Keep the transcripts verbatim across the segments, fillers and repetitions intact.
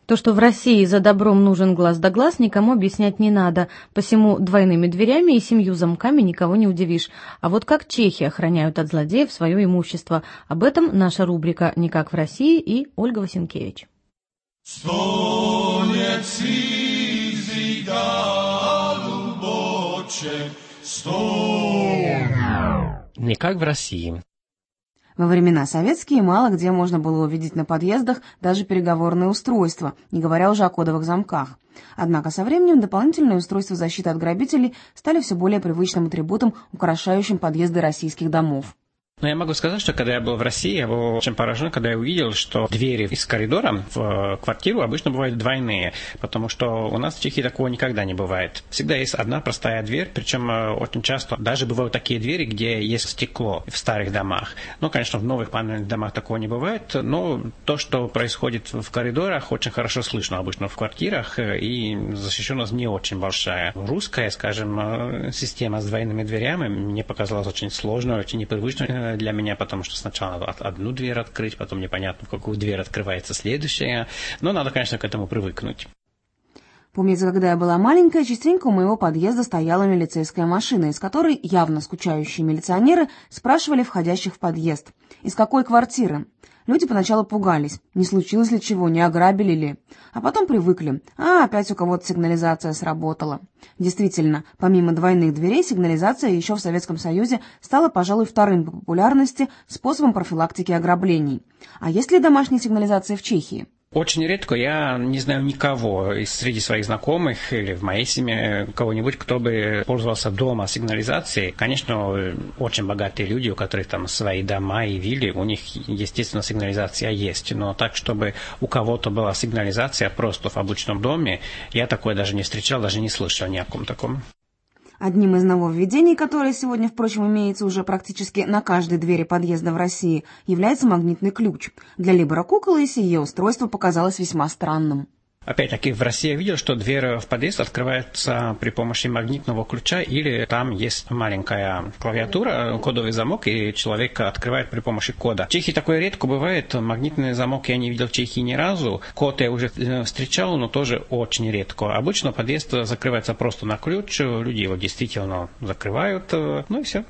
То, что в России за добром нужен глаз да глаз, никому объяснять не надо, посему двойными дверями и семью замками никого не удивишь. А вот как чехи охраняют от злодеев свое имущество, об этом наша рубрика «Не как в России» и Ольга Васенкевич. Не как в России. Во времена советские мало где можно было увидеть на подъездах даже переговорные устройства, не говоря уже о кодовых замках. Однако со временем дополнительные устройства защиты от грабителей стали все более привычным атрибутом, украшающим подъезды российских домов. Но я могу сказать, что когда я был в России, я был очень поражен, когда я увидел, что двери из коридора в квартиру обычно бывают двойные, потому что у нас в Чехии такого никогда не бывает. Всегда есть одна простая дверь, причем очень часто даже бывают такие двери, где есть стекло в старых домах. Ну, конечно, в новых панельных домах такого не бывает, но то, что происходит в коридорах, очень хорошо слышно обычно в квартирах, и защищенность не очень большая. Русская, скажем, система с двойными дверями мне показалась очень сложной, очень непривычной для меня, потому что сначала надо одну дверь открыть, потом непонятно, в какую дверь открывается следующая. Но надо, конечно, к этому привыкнуть. Помнится, когда я была маленькая, частенько у моего подъезда стояла милицейская машина, из которой явно скучающие милиционеры спрашивали входящих в подъезд: «Из какой квартиры?». Люди поначалу пугались, не случилось ли чего, не ограбили ли. А потом привыкли: а, опять у кого-то сигнализация сработала. Действительно, помимо двойных дверей, сигнализация еще в Советском Союзе стала, пожалуй, вторым по популярности способом профилактики ограблений. А есть ли домашняя сигнализация в Чехии? Очень редко, я не знаю никого из среди своих знакомых или в моей семье кого-нибудь, кто бы пользовался дома сигнализацией. Конечно, очень богатые люди, у которых там свои дома и виллы, у них, естественно, сигнализация есть. Но так, чтобы у кого-то была сигнализация просто в обычном доме, я такое даже не встречал, даже не слышал ни о ком таком. Одним из нововведений, которое сегодня, впрочем, имеется уже практически на каждой двери подъезда в России, является магнитный ключ. Для Либора Куколы сие устройство показалось весьма странным. Опять-таки, в России я видел, что дверь в подъезд открывается при помощи магнитного ключа, или там есть маленькая клавиатура, кодовый замок, и человек открывает при помощи кода. В Чехии такое редко бывает. Магнитный замок я не видел в Чехии ни разу. Код я уже встречал, но тоже очень редко. Обычно подъезд закрывается просто на ключ, люди его действительно закрывают, ну и все.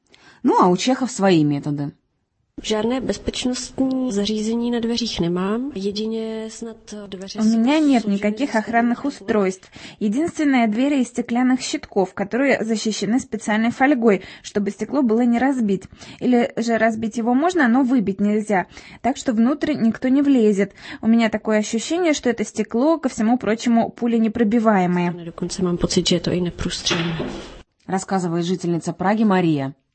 Ну, а у чехов свои методы. Žádné bezpečnostní zařízení na dveřích nemám, jedině snad dveře... У меня нет никаких охранных устройств. Единственная дверь из стеклянных щитков, которые защищены специальной фольгой, чтобы стекло было не разбить. Или же разбить его можно, но выбить нельзя. Так что внутрь никто не влезет. У меня такое ощущение, что это стекло, ко всему прочему, пуленепробиваемое. Dokonce mám pocit, že je to i neprůstřelné. Рассказывает жительница Праги Мария.